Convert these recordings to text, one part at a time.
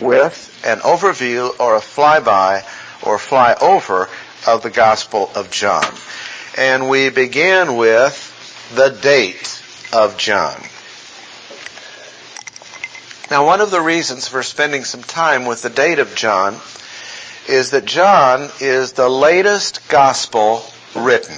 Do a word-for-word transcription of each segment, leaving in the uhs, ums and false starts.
with an overview or a flyby or flyover of the Gospel of John. And we begin with the date of John. Now, one of the reasons for spending some time with the date of John is that John is the latest Gospel written.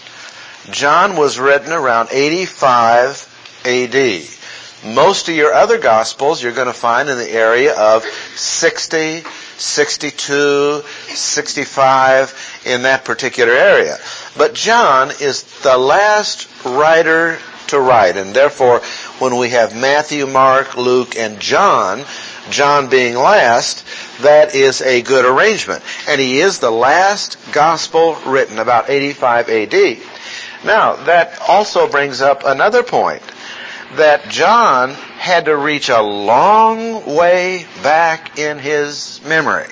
John was written around eighty-five A D. Most of your other Gospels you're going to find in the area of sixty, sixty-two, sixty-five, in that particular area. But John is the last writer to write, and therefore when we have Matthew, Mark, Luke, and John, John being last, that is a good arrangement. And he is the last Gospel written, about eighty-five A D. Now, that also brings up another point, that John had to reach a long way back in his memory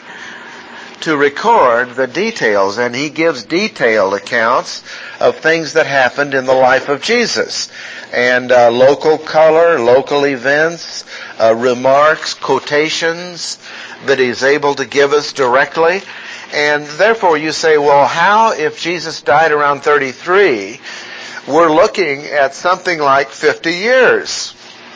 to record the details, and he gives detailed accounts of things that happened in the life of Jesus, and uh, local color, local events, uh, remarks, quotations that he's able to give us directly. And therefore you say, well, how, if Jesus died around thirty-three, we're looking at something like fifty years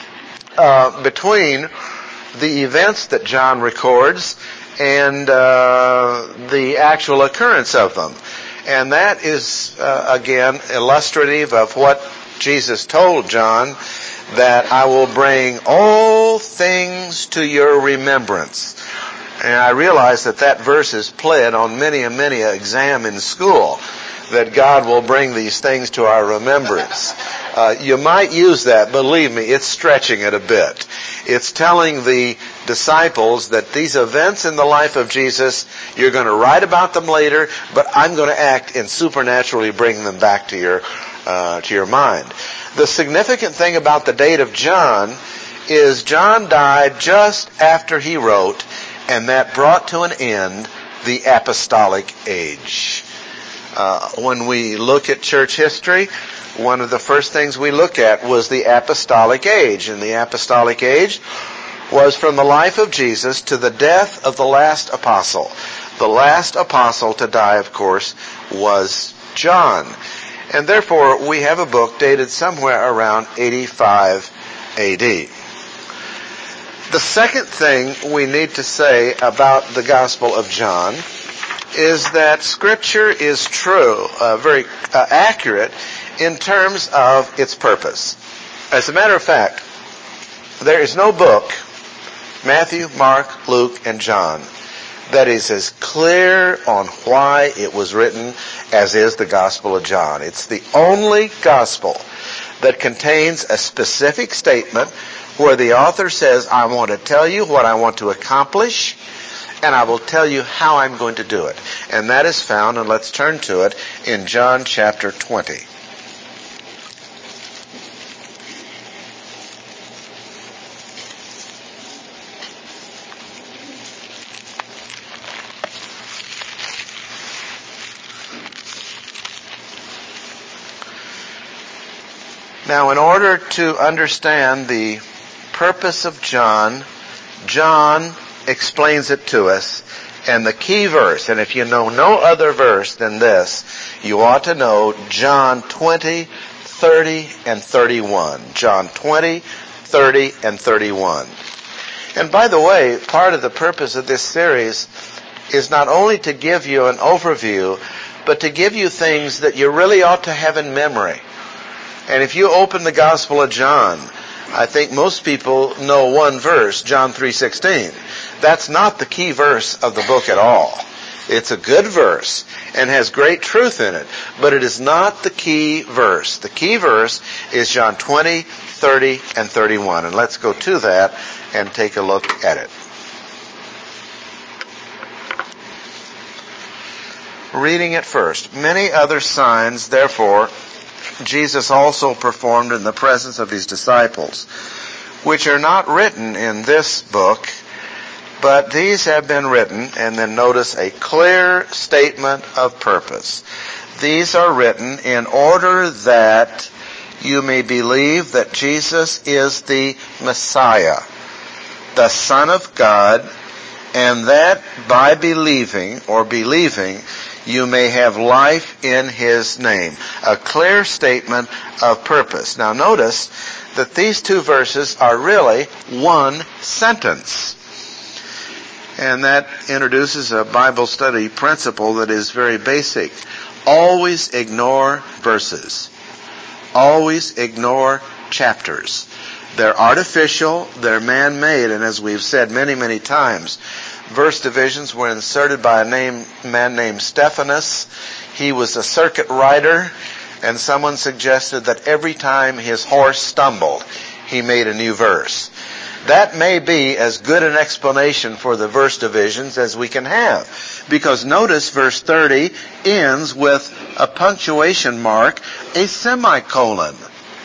uh, between the events that John records and uh, the actual occurrence of them. And that is, uh, again, illustrative of what Jesus told John, that I will bring all things to your remembrance. And I realize that that verse is pled on many and many an exam in school, that God will bring these things to our remembrance. Uh, you might use that. Believe me, it's stretching it a bit. It's telling the disciples that these events in the life of Jesus, you're going to write about them later, but I'm going to act and supernaturally bring them back to your uh, to your mind. The significant thing about the date of John is John died just after he wrote, and that brought to an end the apostolic age. Uh, when we look at church history, one of the first things we look at was the apostolic age. And the apostolic age was from the life of Jesus to the death of the last apostle. The last apostle to die, of course, was John. And therefore, we have a book dated somewhere around eighty-five A D. The second thing we need to say about the Gospel of John is that Scripture is true, uh, very uh, accurate in terms of its purpose. As a matter of fact, there is no book, Matthew, Mark, Luke, and John, that is as clear on why it was written as is the Gospel of John. It's the only Gospel that contains a specific statement where the author says, I want to tell you what I want to accomplish, and I will tell you how I'm going to do it. And that is found, and let's turn to it, in John chapter twenty. Now, in order to understand the purpose of John, John explains it to us. And the key verse, and if you know no other verse than this, you ought to know John twenty, thirty, and thirty-one. John twenty, thirty, and thirty-one. And by the way, part of the purpose of this series is not only to give you an overview, but to give you things that you really ought to have in memory. And if you open the Gospel of John, I think most people know one verse, John three sixteen. That's not the key verse of the book at all. It's a good verse and has great truth in it, but it is not the key verse. The key verse is John twenty, thirty, and thirty-one. And let's go to that and take a look at it. Reading it first. Many other signs, therefore, Jesus also performed in the presence of his disciples, which are not written in this book, but these have been written, and then notice a clear statement of purpose. These are written in order that you may believe that Jesus is the Messiah, the Son of God, and that by believing or believing you may have life in his name. A clear statement of purpose. Now notice that these two verses are really one sentence. And that introduces a Bible study principle that is very basic. Always ignore verses. Always ignore chapters. They're artificial, they're man-made, and as we've said many, many times, verse divisions were inserted by a name, man named Stephanus. He was a circuit rider, and someone suggested that every time his horse stumbled, he made a new verse. That may be as good an explanation for the verse divisions as we can have. Because notice verse thirty ends with a punctuation mark, a semicolon.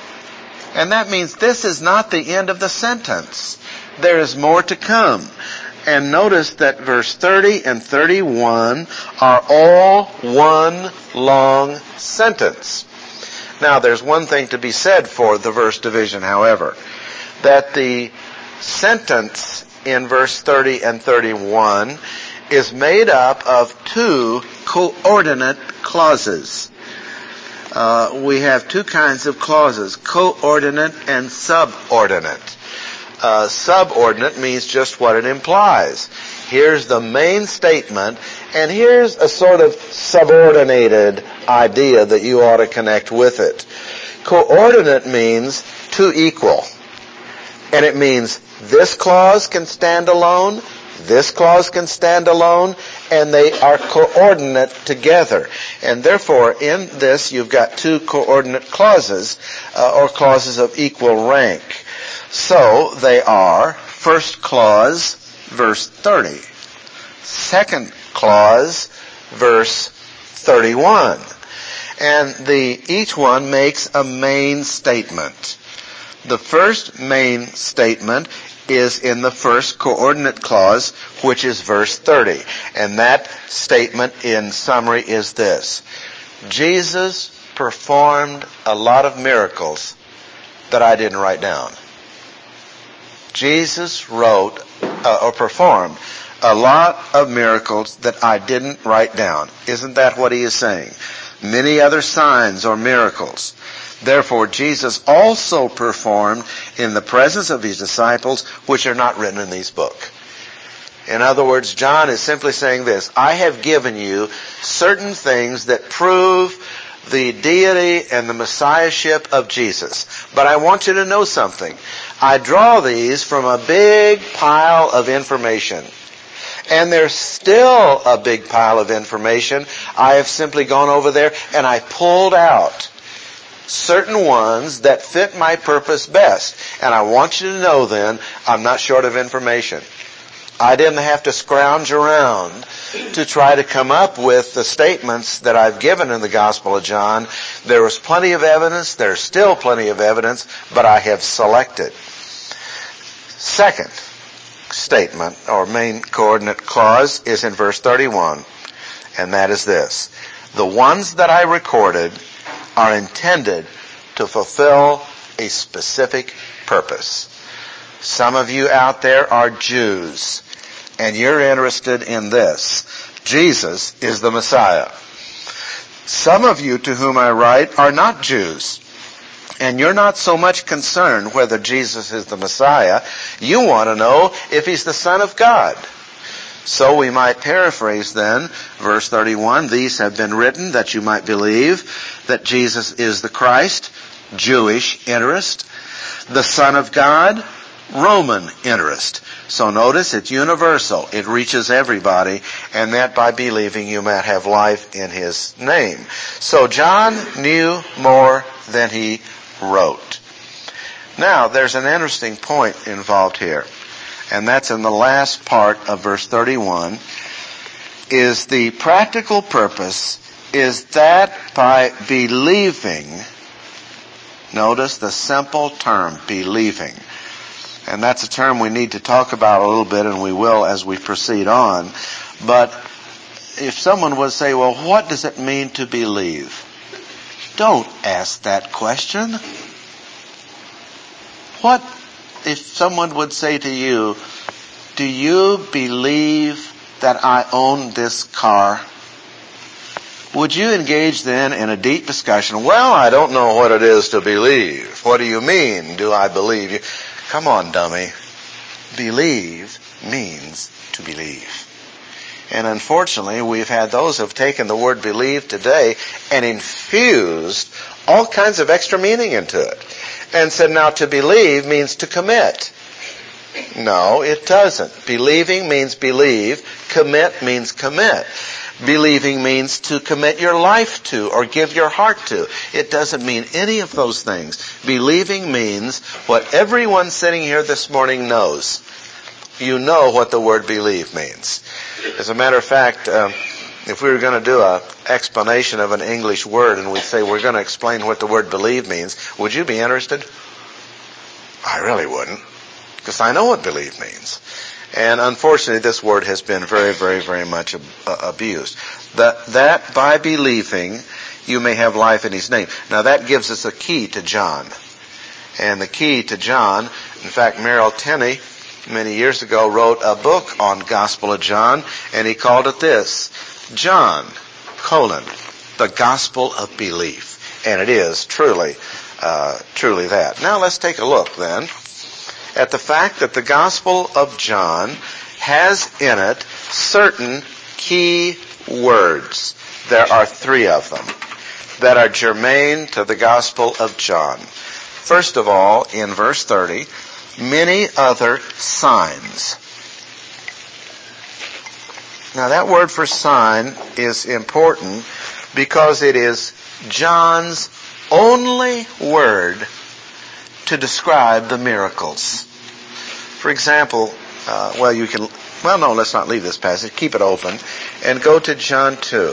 And that means this is not the end of the sentence. There is more to come. And notice that verse thirty and thirty-one are all one long sentence. Now, there's one thing to be said for the verse division, however, that the sentence in verse thirty and thirty-one is made up of two coordinate clauses. Uh, we have two kinds of clauses, coordinate and subordinate. Uh, subordinate means just what it implies. Here's the main statement, and here's a sort of subordinated idea that you ought to connect with it. Coordinate means to equal. And it means this clause can stand alone, this clause can stand alone, and they are coordinate together. And therefore, in this, you've got two coordinate clauses, uh, or clauses of equal rank. So, they are, first clause, verse thirty. Second clause, verse thirty-one. And the, each one makes a main statement. The first main statement is in the first coordinate clause, which is verse thirty. And that statement in summary is this. Jesus performed a lot of miracles that I didn't write down. Jesus wrote uh, or performed a lot of miracles that I didn't write down. Isn't that what he is saying? Many other signs or miracles. Therefore, Jesus also performed in the presence of his disciples, which are not written in these books. In other words, John is simply saying this. I have given you certain things that prove the deity and the messiahship of Jesus. But I want you to know something. I draw these from a big pile of information. And there's still a big pile of information. I have simply gone over there and I pulled out certain ones that fit my purpose best. And I want you to know then, I'm not short of information. I didn't have to scrounge around to try to come up with the statements that I've given in the Gospel of John. There was plenty of evidence. There's still plenty of evidence, but I have selected. Second statement, or main coordinate clause, is in verse thirty-one, and that is this. The ones that I recorded are intended to fulfill a specific purpose. Some of you out there are Jews, and you're interested in this. Jesus is the Messiah. Some of you to whom I write are not Jews, and you're not so much concerned whether Jesus is the Messiah. You want to know if he's the Son of God. So we might paraphrase then, verse thirty-one, these have been written that you might believe that Jesus is the Christ, Jewish interest, the Son of God, Roman interest. So notice it's universal. It reaches everybody, and that by believing you might have life in his name. So John knew more than he wrote. Now, there's an interesting point involved here, and that's in the last part of verse thirty-one, is the practical purpose is that by believing, notice the simple term, believing. And that's a term we need to talk about a little bit, and we will as we proceed on. But if someone would say, well, what does it mean to believe? Don't ask that question. What if someone would say to you, do you believe that I own this car? Would you engage then in a deep discussion? Well, I don't know what it is to believe. What do you mean, do I believe you? Come on, dummy. Believe means to believe. And unfortunately, we've had those who have taken the word believe today and infused all kinds of extra meaning into it. And said, now to believe means to commit. No, it doesn't. Believing means believe. Commit means commit. Believing means to commit your life to or give your heart to. It doesn't mean any of those things. Believing means what everyone sitting here this morning knows. You know what the word believe means. As a matter of fact, um, if we were going to do an explanation of an English word and we say we're going to explain what the word believe means, would you be interested? I really wouldn't, because I know what believe means. And unfortunately, this word has been very, very, very much ab- uh, abused. That, that by believing, you may have life in His name. Now that gives us a key to John. And the key to John, in fact, Merrill Tenney, many years ago, wrote a book on Gospel of John, and he called it this, John, colon, the Gospel of Belief. And it is truly, uh, truly that. Now let's take a look then at the fact that the Gospel of John has in it certain key words. There are three of them that are germane to the Gospel of John. First of all, in verse thirty, many other signs. Now that word for sign is important because it is John's only word to describe the miracles. For example, uh, well you can, well no, let's not leave this passage, keep it open, and go to John two.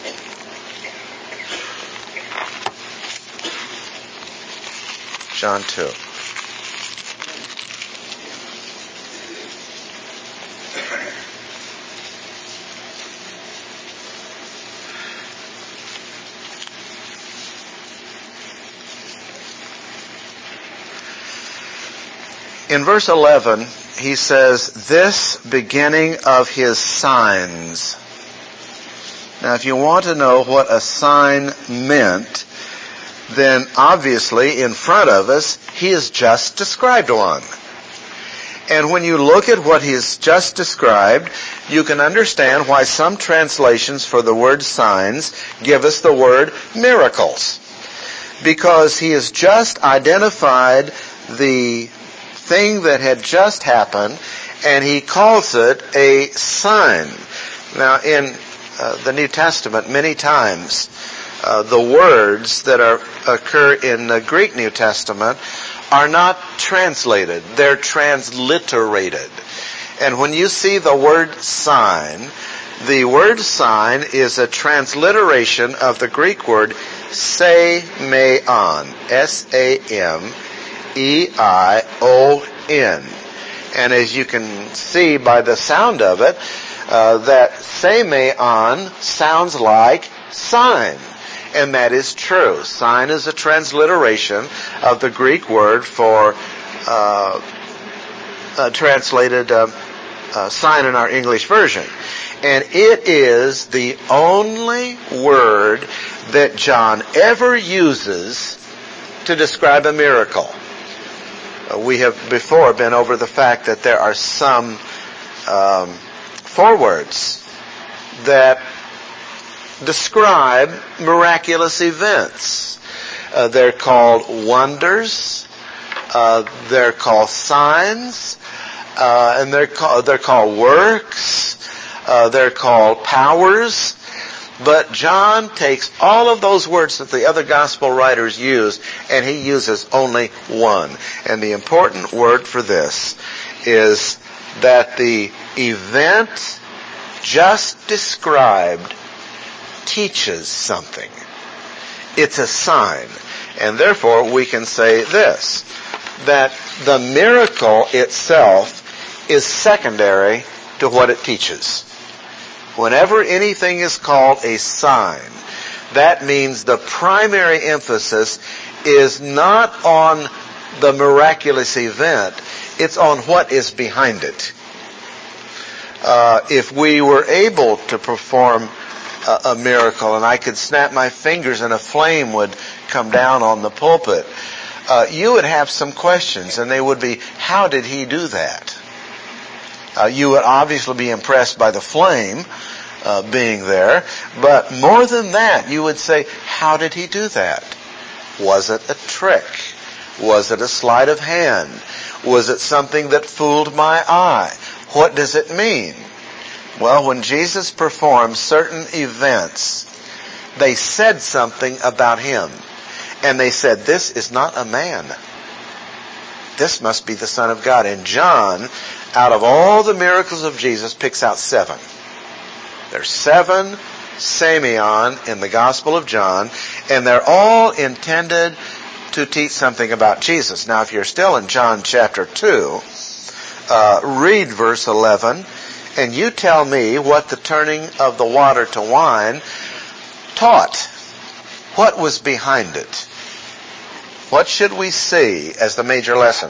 John two. In verse eleven, he says, this beginning of his signs. Now, if you want to know what a sign meant, then obviously in front of us, he has just described one. And when you look at what he has just described, you can understand why some translations for the word signs give us the word miracles. Because he has just identified the thing that had just happened, and he calls it a sign. Now, in uh, the New Testament, many times, uh, the words that are occur in the Greek New Testament are not translated. They're transliterated. And when you see the word sign, the word sign is a transliteration of the Greek word semeion. S A M E I O N. And as you can see by the sound of it, uh, that semeion sounds like sign. And that is true. Sign is a transliteration of the Greek word for uh, uh, translated uh, uh, sign in our English version. And it is the only word that John ever uses to describe a miracle. Uh, we have before been over the fact that there are some um, forewords that describe miraculous events. Uh, they're called wonders. Uh, they're called signs. Uh, and they're called, they're called works. Uh, they're called powers. But John takes all of those words that the other gospel writers use, and he uses only one. And the important word for this is that the event just described teaches something. It's a sign. And therefore we can say this, that the miracle itself is secondary to what it teaches. Whenever anything is called a sign, that means the primary emphasis is not on the miraculous event, it's on what is behind it. Uh, if we were able to perform a, a miracle and I could snap my fingers and a flame would come down on the pulpit, uh, you would have some questions, and they would be, how did he do that? Uh, you would obviously be impressed by the flame uh, being there, but more than that, you would say, how did he do that? Was it a trick? Was it a sleight of hand? Was it something that fooled my eye? What does it mean? Well, when Jesus performed certain events, they said something about him. And they said, this is not a man. This must be the Son of God. And John, out of all the miracles of Jesus, picks out seven. There's seven Semeion in the Gospel of John, and they're all intended to teach something about Jesus. Now, if you're still in John chapter two, uh, read verse eleven, and you tell me what the turning of the water to wine taught. What was behind it? What should we see as the major lesson?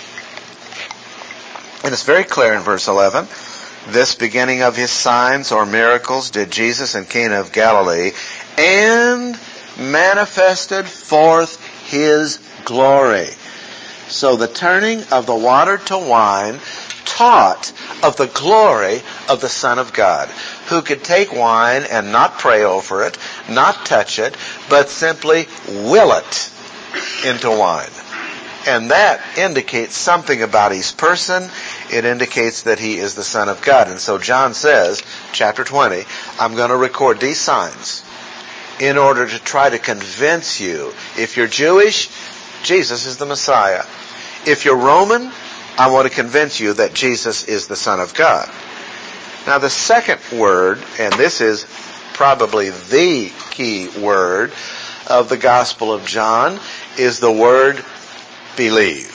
And it's very clear in verse eleven. This beginning of his signs or miracles did Jesus in Cana of Galilee, and manifested forth his glory. So the turning of the water to wine taught of the glory of the Son of God, who could take wine and not pray over it, not touch it, but simply will it into wine. And that indicates something about his person. It indicates that he is the Son of God. And so John says, chapter twenty, I'm going to record these signs in order to try to convince you. If you're Jewish, Jesus is the Messiah. If you're Roman, I want to convince you that Jesus is the Son of God. Now the second word, and this is probably the key word of the Gospel of John, is the word believe.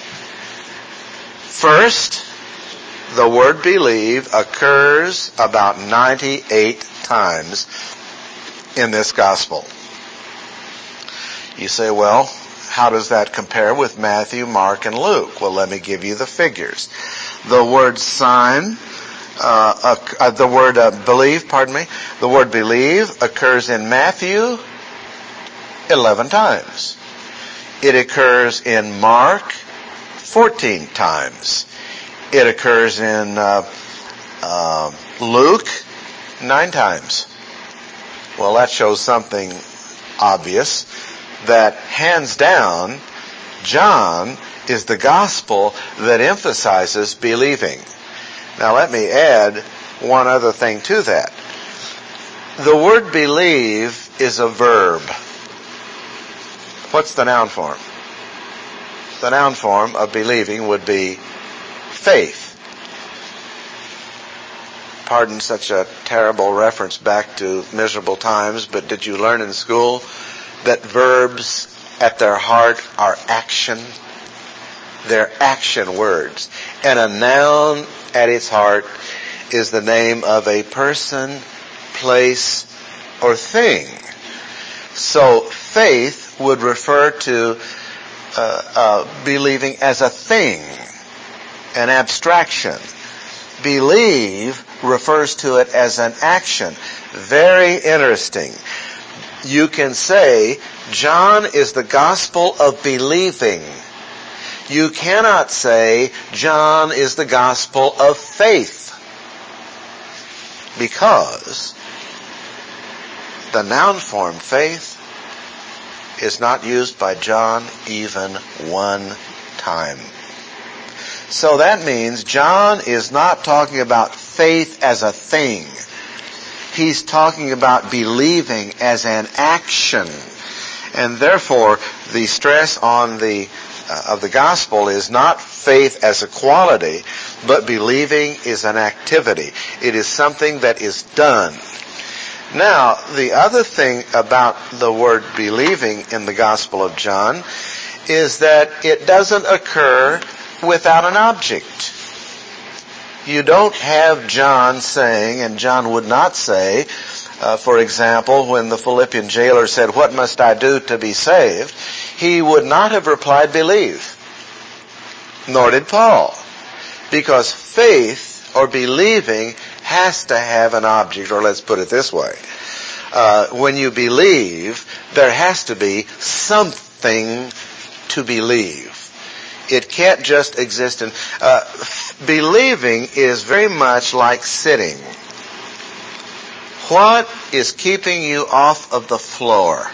First, the word believe occurs about ninety-eight times in this Gospel. You say, well, how does that compare with Matthew, Mark, and Luke? Well, let me give you the figures. The word sign, uh, uh, the word uh, believe, pardon me, the word believe occurs in Matthew eleven times. It occurs in Mark fourteen times. It occurs in uh, uh, Luke nine times. Well, that shows something obvious, that hands down, John is the gospel that emphasizes believing. Now let me add one other thing to that. The word believe is a verb. What's the noun form? The noun form of believing would be faith. Pardon such a terrible reference back to miserable times, but did you learn in school that verbs at their heart are action? They're action words. And a noun at its heart is the name of a person, place, or thing. So faith would refer to uh, uh, believing as a thing, an abstraction. Believe refers to it as an action. Very interesting. You can say John is the gospel of believing. You cannot say John is the gospel of faith, because the noun form faith is not used by John even one time. So that means John is not talking about faith as a thing. He's talking about believing as an action. And therefore, the stress on the uh, of the gospel is not faith as a quality, but believing is an activity. It is something that is done. Now, the other thing about the word believing in the Gospel of John is that it doesn't occur without an object. You don't have John saying, and John would not say, uh, for example, when the Philippian jailer said, "What must I do to be saved?" he would not have replied, "Believe." Nor did Paul. Because faith or believing has to have an object, or let's put it this way. Uh, when you believe, there has to be something to believe. It can't just exist in... Uh, believing is very much like sitting. What is keeping you off of the floor?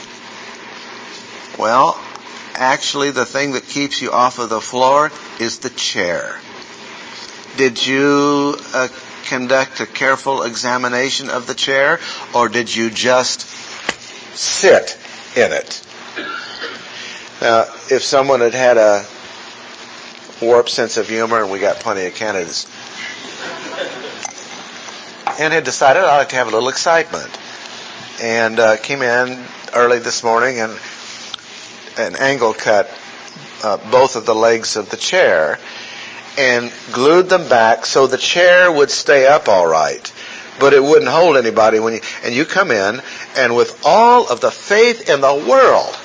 Well, actually the thing that keeps you off of the floor is the chair. Did you uh, conduct a careful examination of the chair, or did you just sit in it? Now, if someone had had a warped sense of humor, and we got plenty of candidates, and had decided I'd like to have a little excitement, and uh, came in early this morning and an angle cut uh, both of the legs of the chair and glued them back so the chair would stay up all right, but it wouldn't hold anybody when you, and you come in, and with all of the faith in the world,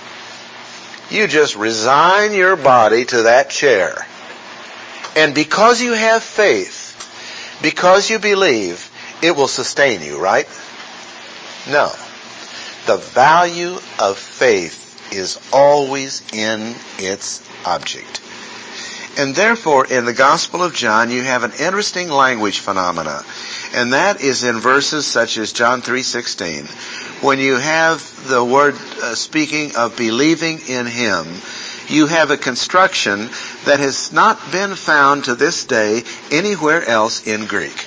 you just resign your body to that chair. And because you have faith, because you believe, it will sustain you, right? No. The value of faith is always in its object. And therefore, in the Gospel of John, you have an interesting language phenomena. And that is in verses such as John three sixteen. When you have the word uh, speaking of believing in Him, you have a construction that has not been found to this day anywhere else in Greek.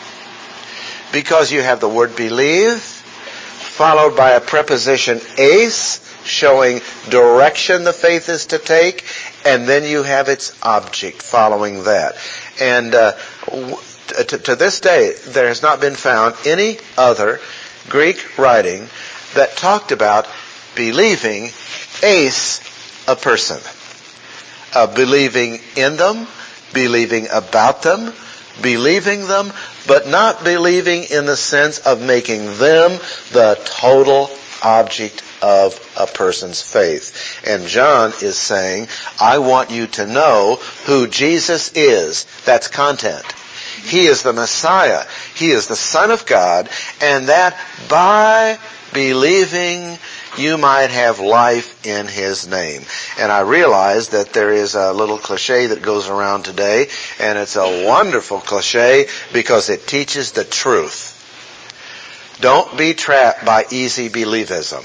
Because you have the word believe, followed by a preposition eis, showing direction the faith is to take, and then you have its object following that. And uh, to, to this day, there has not been found any other Greek writing that talked about believing eis, a person. Uh, believing in them, believing about them, believing them, but not believing in the sense of making them the total object of a person's faith. And John is saying, I want you to know who Jesus is. That's content. He is the Messiah. He is the Son of God, and that by believing you might have life in His name. And I realize that there is a little cliche that goes around today, and it's a wonderful cliche because it teaches the truth. Don't be trapped by easy believism.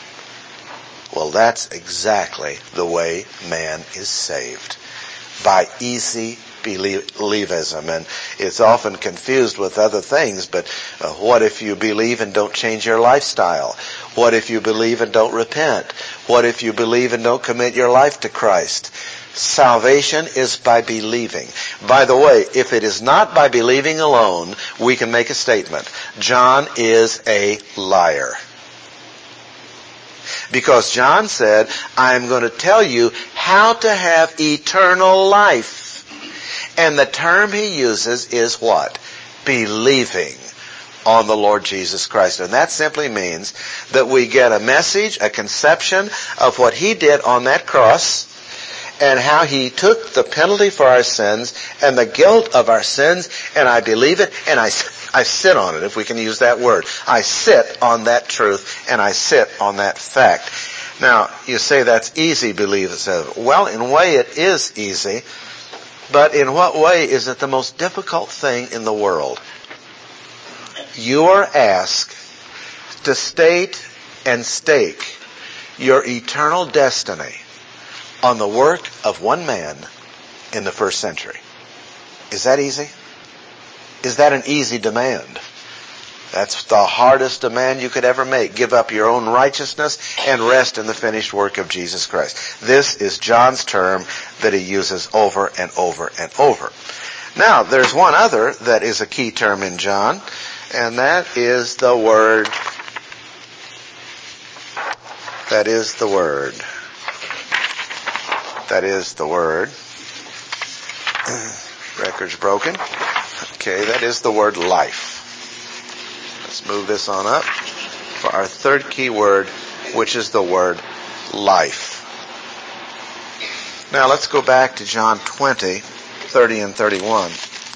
Well, that's exactly the way man is saved. By easy believism. And it's often confused with other things, but uh, what if you believe and don't change your lifestyle? What if you believe and don't repent? What if you believe and don't commit your life to Christ? Salvation is by believing. By the way, if it is not by believing alone, we can make a statement. John is a liar. Because John said, I am going to tell you how to have eternal life. And the term he uses is what? Believing on the Lord Jesus Christ. And that simply means that we get a message, a conception of what He did on that cross, and how He took the penalty for our sins and the guilt of our sins, and I believe it, and I, I sit on it, if we can use that word. I sit on that truth, and I sit on that fact. Now, you say that's easy, believe it. Well, in a way it is easy, but in what way is it the most difficult thing in the world? You are asked to state and stake your eternal destiny on the work of one man in the first century. Is that easy? Is that an easy demand? That's the hardest demand you could ever make. Give up your own righteousness and rest in the finished work of Jesus Christ. This is John's term that he uses over and over and over. Now, there's one other that is a key term in John, and that is the word. That is the word. That is the word. Record's broken. Okay, that is the word life. Let's move this on up for our third key word, which is the word life. Now let's go back to John twenty thirty and thirty-one.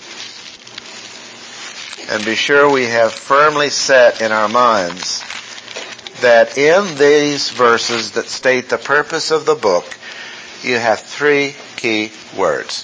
And be sure we have firmly set in our minds that in these verses that state the purpose of the book, you have three key words.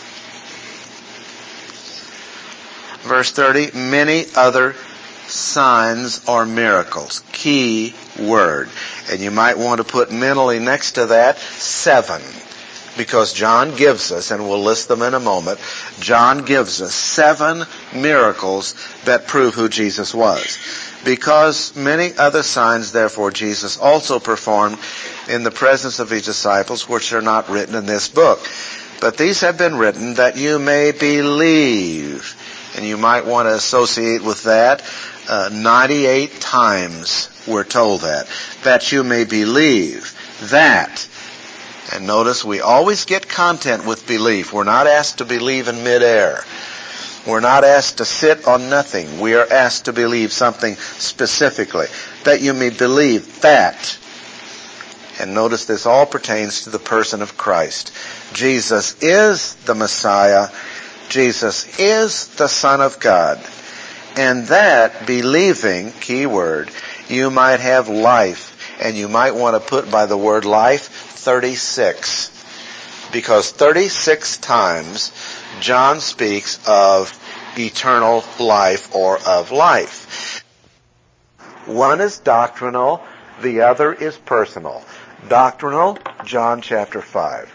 Verse thirty, many other signs or miracles. Key word. And you might want to put mentally next to that, seven. Because John gives us, and we'll list them in a moment, John gives us seven miracles that prove who Jesus was. Because many other signs, therefore, Jesus also performed in the presence of his disciples, which are not written in this book. But these have been written that you may believe. And you might want to associate with that, uh, ninety-eight times we're told that. That you may believe that. And notice we always get content with belief. We're not asked to believe in midair. We're not asked to sit on nothing. We are asked to believe something specifically. That you may believe that. And notice this all pertains to the person of Christ. Jesus is the Messiah. Jesus is the Son of God. And that, believing, key word, you might have life. And you might want to put by the word life, thirty-six. Because thirty-six times John speaks of eternal life or of life. One is doctrinal, the other is personal. Doctrinal, John chapter five.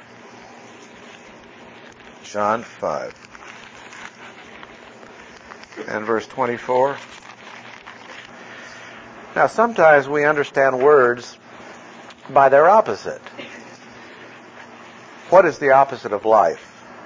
John five. And verse twenty-four. Now sometimes we understand words by their opposite. What is the opposite of life?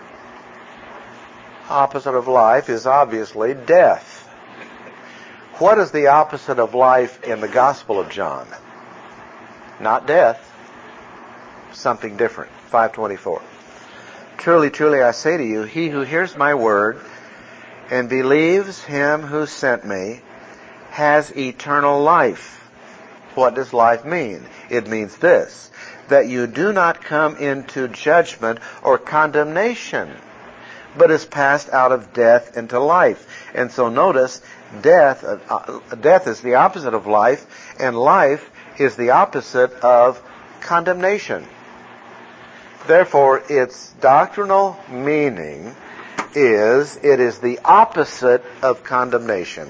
Opposite of life is obviously death. What is the opposite of life in the Gospel of John? Not death. Something different. five twenty-four. Truly, truly, I say to you, he who hears my word and believes him who sent me has eternal life. What does life mean? It means this, that you do not come into judgment or condemnation, but is passed out of death into life. And so notice, death, uh, death is the opposite of life, and life is the opposite of condemnation. Therefore, its doctrinal meaning is, it is the opposite of condemnation.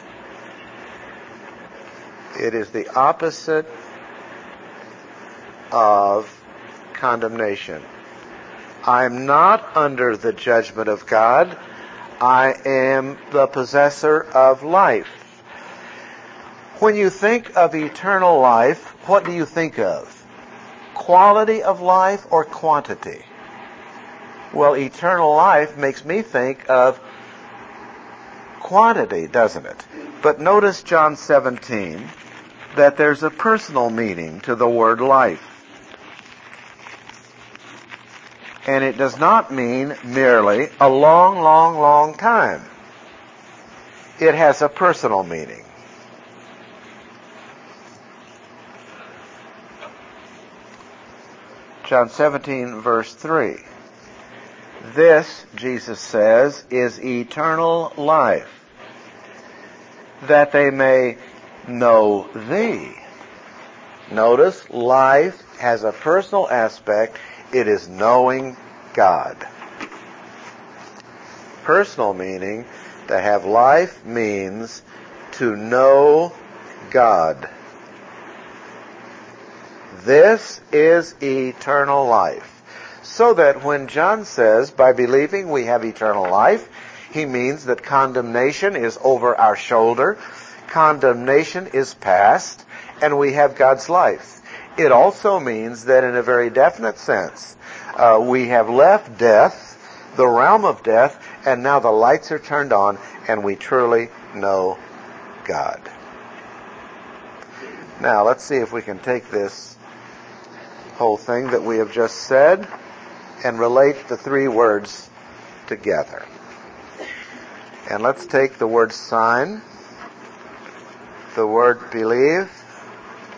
It is the opposite of condemnation. I am not under the judgment of God. I am the possessor of life. When you think of eternal life, what do you think of? Quality of life or quantity? Well, eternal life makes me think of quantity, doesn't it? But notice John seventeen, that there's a personal meaning to the word life. And it does not mean merely a long, long, long time. It has a personal meaning. John seventeen, verse three. This, Jesus says, is eternal life, that they may know thee. Notice, life has a personal aspect. It is knowing God. Personal meaning, to have life means to know God. This is eternal life. So that when John says, by believing we have eternal life, he means that condemnation is over our shoulder, condemnation is past, and we have God's life. It also means that in a very definite sense, uh, we have left death, the realm of death, and now the lights are turned on, and we truly know God. Now, let's see if we can take this whole thing that we have just said and relate the three words together. And let's take the word sign, the word believe,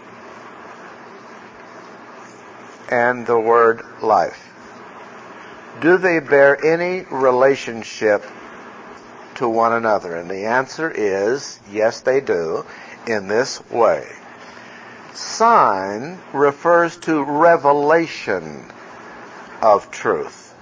and the word life. do they bear any relationship to one another? And the answer is, yes, they do, in this way. Sign refers to revelation of truth.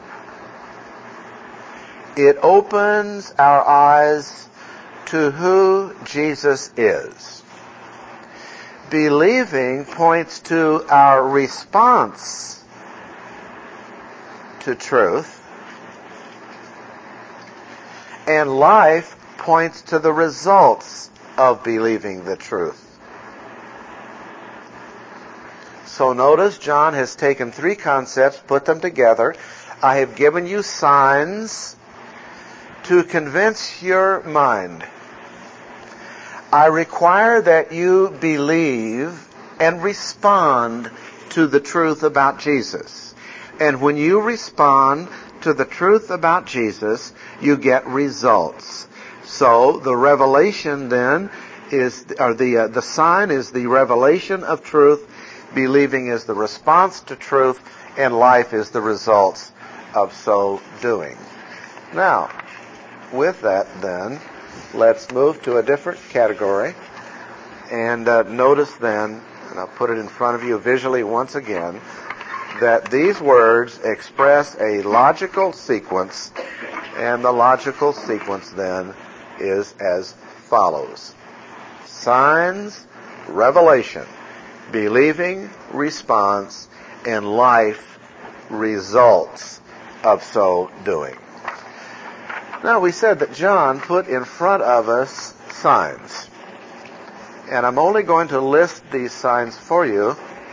It opens our eyes to who Jesus is. Believing points to our response to truth. And life points to the results of believing the truth. So notice John has taken three concepts, put them together. I have given you signs to convince your mind. I require that you believe and respond to the truth about Jesus. And when you respond to the truth about Jesus, you get results. So the revelation then is, or the uh, the sign is the revelation of truth. Believing is the response to truth, and life is the results of so doing. Now, with that then, let's move to a different category. And uh, notice then, and I'll put it in front of you visually once again, that these words express a logical sequence, and the logical sequence then is as follows. Signs, revelation, believing, response, and life, results of so doing. Now, we said that John put in front of us signs. And I'm only going to list these signs for you.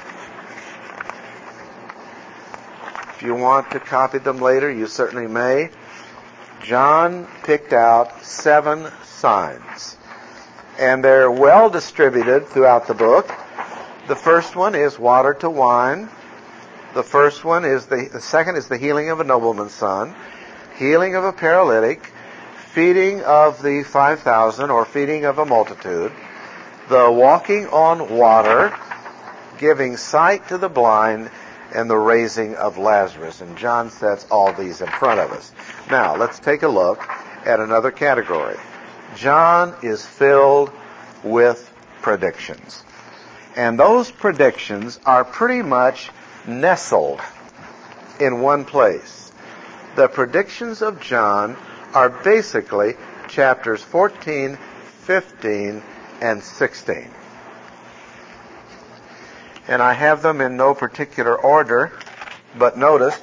If you want to copy them later, you certainly may. John picked out seven signs. And they're well distributed throughout the book. The first one is water to wine. The first one is the, the second is the healing of a nobleman's son. Healing of a paralytic, feeding of the five thousand, or feeding of a multitude, the walking on water, giving sight to the blind, and the raising of Lazarus. And John sets all these in front of us. Now, let's take a look at another category. John is filled with predictions. And those predictions are pretty much nestled in one place. The predictions of John are basically chapters fourteen, fifteen, and sixteen. And I have them in no particular order, but notice,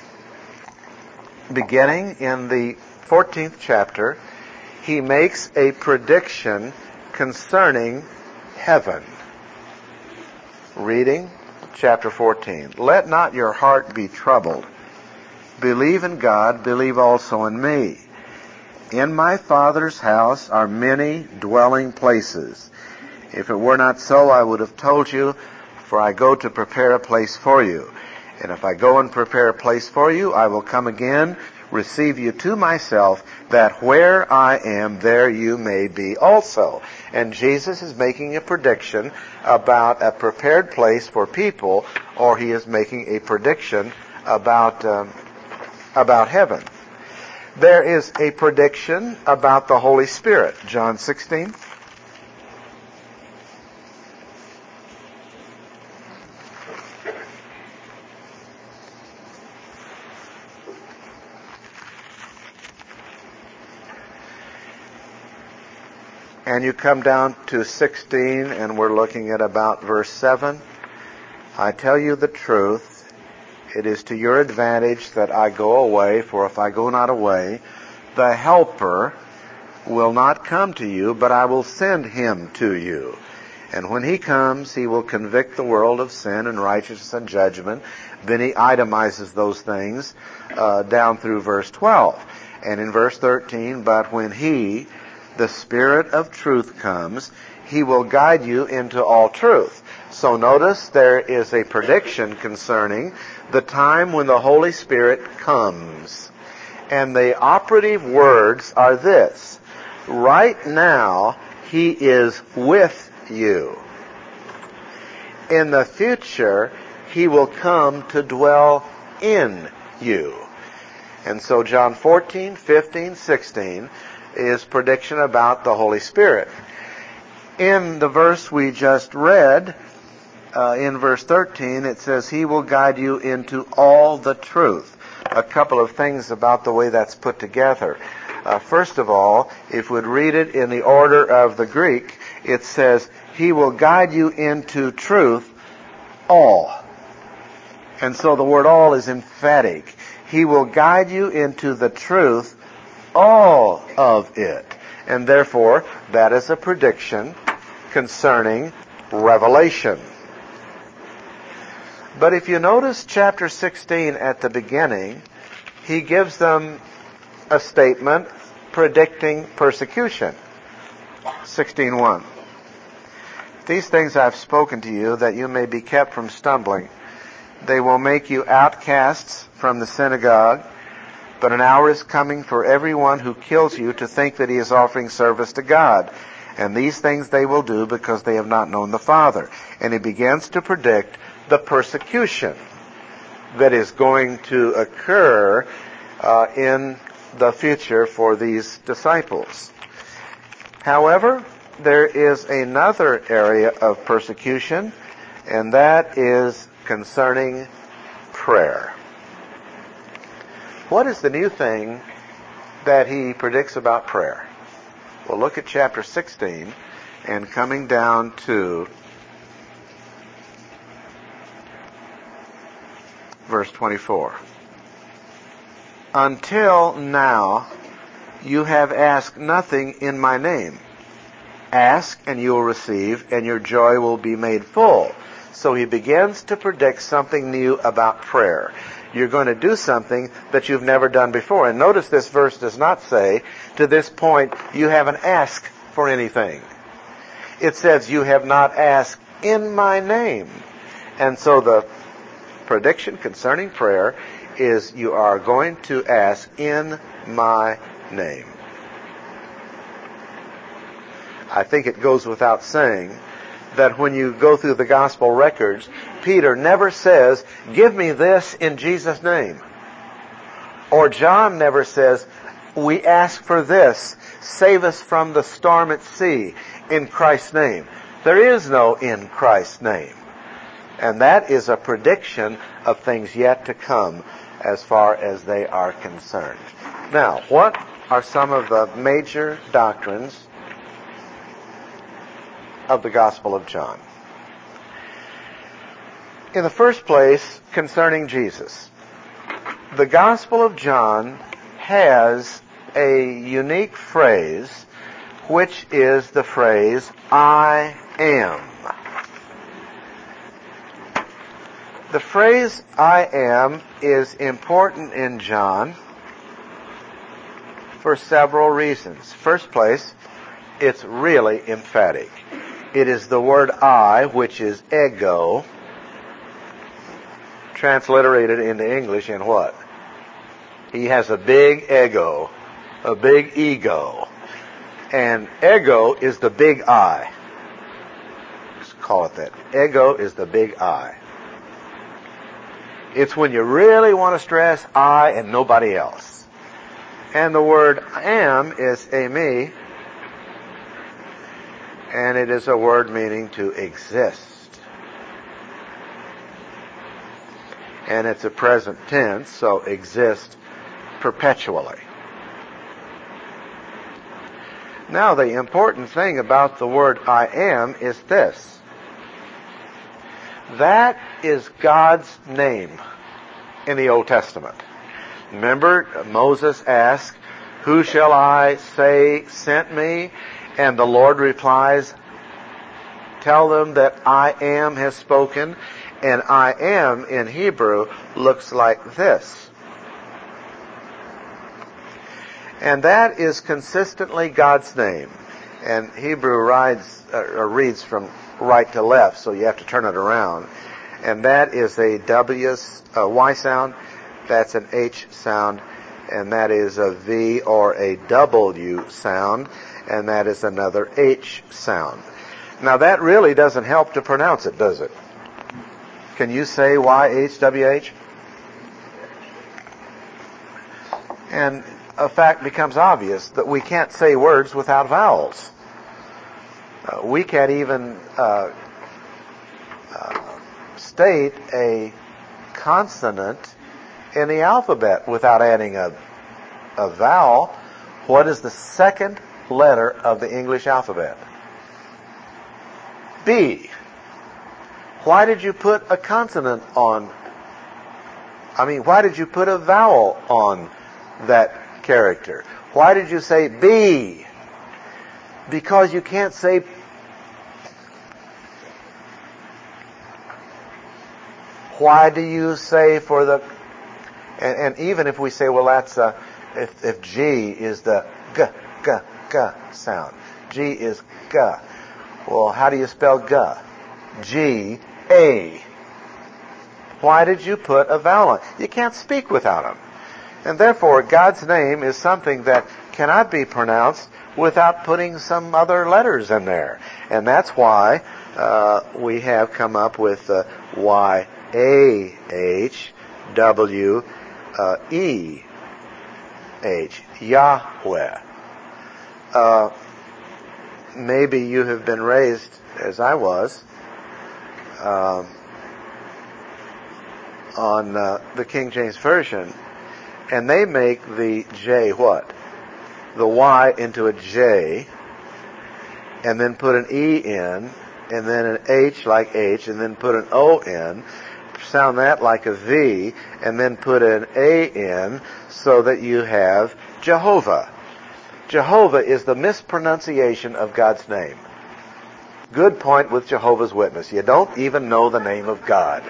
beginning in the fourteenth chapter, he makes a prediction concerning heaven. Reading chapter fourteen. Let not your heart be troubled. Believe in God, believe also in me. In my Father's house are many dwelling places. If it were not so, I would have told you, for I go to prepare a place for you. And if I go and prepare a place for you, I will come again, receive you to myself, that where I am, there you may be also. And Jesus is making a prediction about a prepared place for people, or he is making a prediction about um, about heaven. There is a prediction about the Holy Spirit. John sixteen. And you come down to sixteen, and we're looking at about verse seven. I tell you the truth, it is to your advantage that I go away, for if I go not away, the Helper will not come to you, but I will send him to you. And when he comes, he will convict the world of sin and righteousness and judgment. Then he itemizes those things uh, down through verse twelve. And in verse thirteen, but when he, the Spirit of truth, comes, he will guide you into all truth. So notice there is a prediction concerning the time when the Holy Spirit comes. And the operative words are this: right now, he is with you. In the future, he will come to dwell in you. And so John fourteen, fifteen, sixteen is prediction about the Holy Spirit. In the verse we just read, uh, in verse thirteen, it says, He will guide you into all the truth. A couple of things about the way that's put together. Uh, first of all, if we'd read it in the order of the Greek, it says, He will guide you into truth, all. And so the word all is emphatic. He will guide you into the truth, all of it. And therefore, that is a prediction concerning revelation. But if you notice chapter sixteen at the beginning, he gives them a statement predicting persecution. sixteen one. These things I've spoken to you, that you may be kept from stumbling. They will make you outcasts from the synagogue, but an hour is coming for everyone who kills you to think that he is offering service to God. And these things they will do because they have not known the Father. And he begins to predict the persecution that is going to occur uh, in the future for these disciples. However, there is another area of persecution, and that is concerning prayer. What is the new thing that he predicts about prayer? Well, look at chapter sixteen and coming down to verse twenty-four. Until now, you have asked nothing in my name. Ask and you will receive, and your joy will be made full. So he begins to predict something new about prayer. You're going to do something that you've never done before. And notice this verse does not say, to this point, you haven't asked for anything. It says, you have not asked in my name. And so the prediction concerning prayer is you are going to ask in my name. I think it goes without saying that when you go through the gospel records, Peter never says, give me this in Jesus' name. Or John never says, we ask for this, save us from the storm at sea, in Christ's name. There is no in Christ's name. And that is a prediction of things yet to come as far as they are concerned. Now, what are some of the major doctrines of the Gospel of John? In the first place, concerning Jesus. The Gospel of John has a unique phrase, which is the phrase, I am. The phrase, I am, is important in John for several reasons. First place, it's really emphatic. It is the word I, which is ego, transliterated into English in what? He has a big ego, a big ego. And ego is the big I. Let's call it that. Ego is the big I. It's when you really want to stress I and nobody else. And the word am is eimi, and it is a word meaning to exist. And it's a present tense, so exist perpetually. Now, the important thing about the word I am is this. That is God's name in the Old Testament. Remember, Moses asked, who shall I say sent me? And the Lord replies, tell them that I am has spoken. And I am in Hebrew looks like this. And that is consistently God's name. And Hebrew rides, uh, reads from right to left, so you have to turn it around. And that is a W, a Y sound, that's an H sound, and that is a V or a W sound, and that is another H sound. Now that really doesn't help to pronounce it, does it? Can you say Y H W H? And a fact becomes obvious that we can't say words without vowels. Uh, we can't even uh, uh, state a consonant in the alphabet without adding a, a vowel. What is the second letter of the English alphabet? B. Why did you put a consonant on, I mean, why did you put a vowel on that character? Why did you say B? Because you can't say why do you say for the and, and even if we say, well, that's uh, if if G is the g g g sound, G is g. Well, how do you spell g? G A. Why did you put a vowel on? You can't speak without them. And therefore, God's name is something that cannot be pronounced without putting some other letters in there. And that's why uh, we have come up with uh, Y A H W E H, Yahweh. Uh, maybe you have been raised, as I was, um, on uh, the King James Version, and they make the J what? The Y into a J, and then put an E in, and then an H like H, and then put an O in, sound that like a V, and then put an A in, so that you have Jehovah. Jehovah is the mispronunciation of God's name. Good point with Jehovah's Witness. You don't even know the name of God.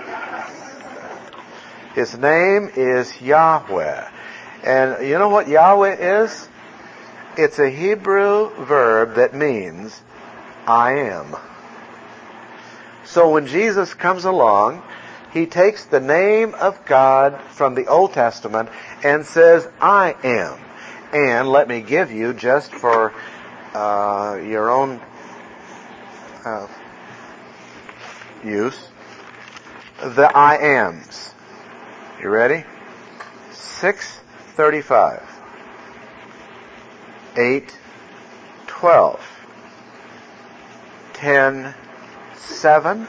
His name is Yahweh. And you know what Yahweh is? It's a Hebrew verb that means I am. So when Jesus comes along, he takes the name of God from the Old Testament and says, I am. And let me give you, just for uh, your own uh, use, the I ams. You ready? six thirty-five. eight twelve. ten seven.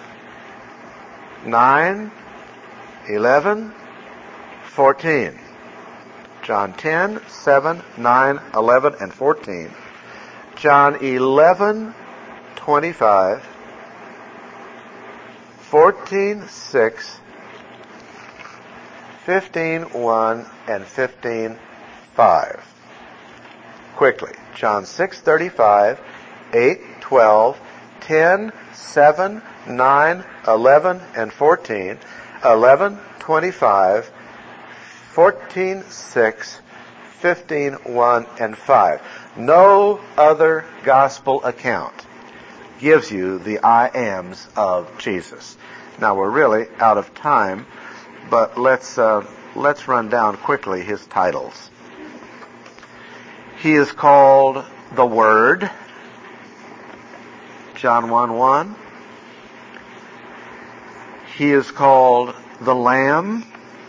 nine eleven. fourteen. John ten, seven, nine, eleven, and fourteen. John eleven, twenty-five. fourteen, six. fifteen, one, and fifteen, five. Quickly. John six, thirty-five, eight, twelve, ten, seven, nine, eleven, and fourteen. eleven, twenty-five. fourteen, six, fifteen, one, and five. No other gospel account gives you the I ams of Jesus. Now we're really out of time, but let's uh, let's run down quickly his titles. He is called the Word, John one one. He is called the Lamb,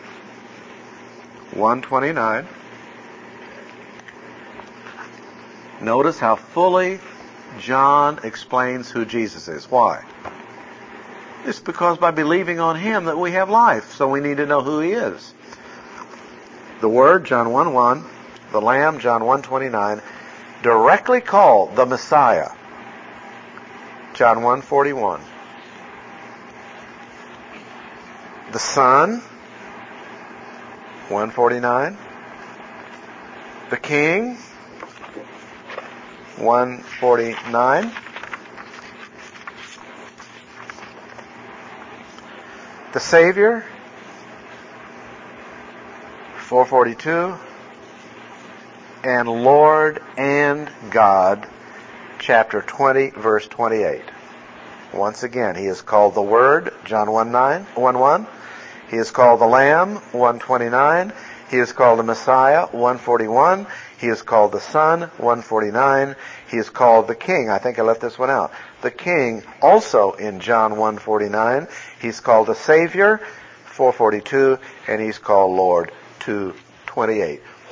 one twenty-nine. Notice how fully John explains who Jesus is. Why? It's because by believing on him that we have life, so we need to know who he is. The Word, John one one. The Lamb, John one twenty-nine. Directly called the Messiah, John one forty-one. The Son, one forty-nine. The King, one forty-nine. The Savior, four forty-two. And Lord and God, chapter twenty, verse twenty-eight. Once again, he is called the Word, John one nine, one one. He is called the Lamb, one twenty-nine. He is called the Messiah, one forty-one. He is called the Son, one forty-nine. He is called the King. I think I left this one out. The King, also in John one forty-nine. He's called the Savior, four forty-two. And he's called Lord, two twenty-eight.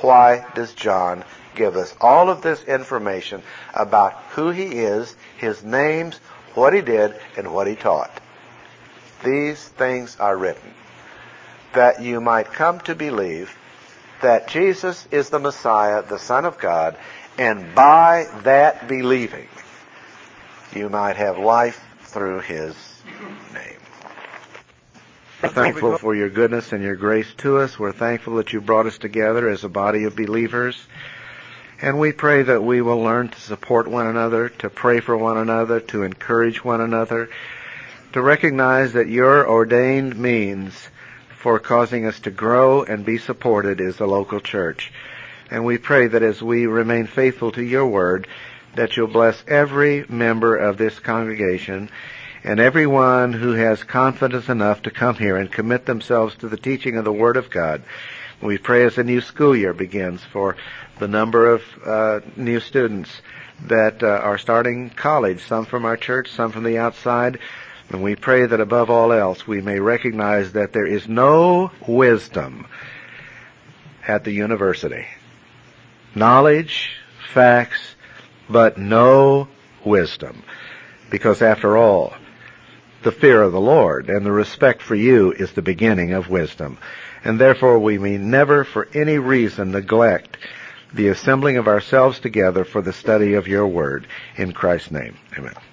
why does John give us all of this information about who he is, his names, what he did, and what he taught? These things are written that you might come to believe that Jesus is the Messiah, the Son of God, and by that believing, you might have life through his name. We're thankful for your goodness and your grace to us. We're thankful that you brought us together as a body of believers. And we pray that we will learn to support one another, to pray for one another, to encourage one another, to recognize that your ordained means for causing us to grow and be supported is the local church. And we pray that as we remain faithful to your word, that you'll bless every member of this congregation and everyone who has confidence enough to come here and commit themselves to the teaching of the Word of God. We pray as the new school year begins for the number of uh, new students that uh, are starting college, some from our church, some from the outside. And we pray that above all else we may recognize that there is no wisdom at the university. Knowledge, facts, but no wisdom. Because after all, the fear of the Lord and the respect for you is the beginning of wisdom. And therefore we may never for any reason neglect the assembling of ourselves together for the study of your word. In Christ's name, amen.